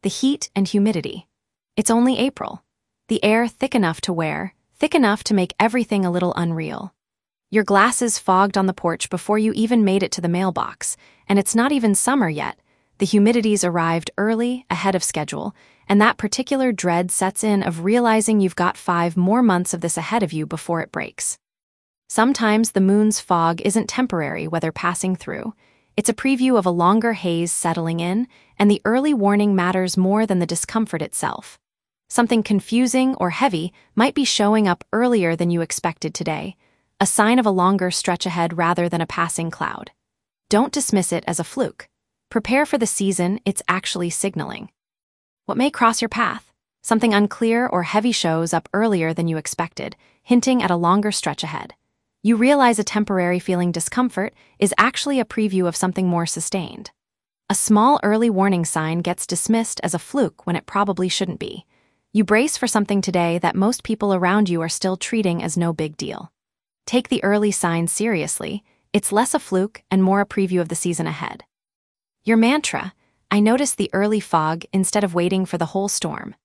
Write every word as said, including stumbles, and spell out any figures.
the heat and humidity. It's only April. The air thick enough to wear, thick enough to make everything a little unreal. Your glasses fogged on the porch before you even made it to the mailbox, and it's not even summer yet. The humidity's arrived early, ahead of schedule, and that particular dread sets in of realizing you've got five more months of this ahead of you before it breaks. Sometimes the moon's fog isn't temporary weather passing through. It's a preview of a longer haze settling in, and the early warning matters more than the discomfort itself. Something confusing or heavy might be showing up earlier than you expected today, a sign of a longer stretch ahead rather than a passing cloud. Don't dismiss it as a fluke. Prepare for the season it's actually signaling. What may cross your path? Something unclear or heavy shows up earlier than you expected, hinting at a longer stretch ahead. You realize a temporary feeling discomfort is actually a preview of something more sustained. A small early warning sign gets dismissed as a fluke when it probably shouldn't be. You brace for something today that most people around you are still treating as no big deal. Take the early signs seriously. It's less a fluke and more a preview of the season ahead. Your mantra: I notice the early fog instead of waiting for the whole storm.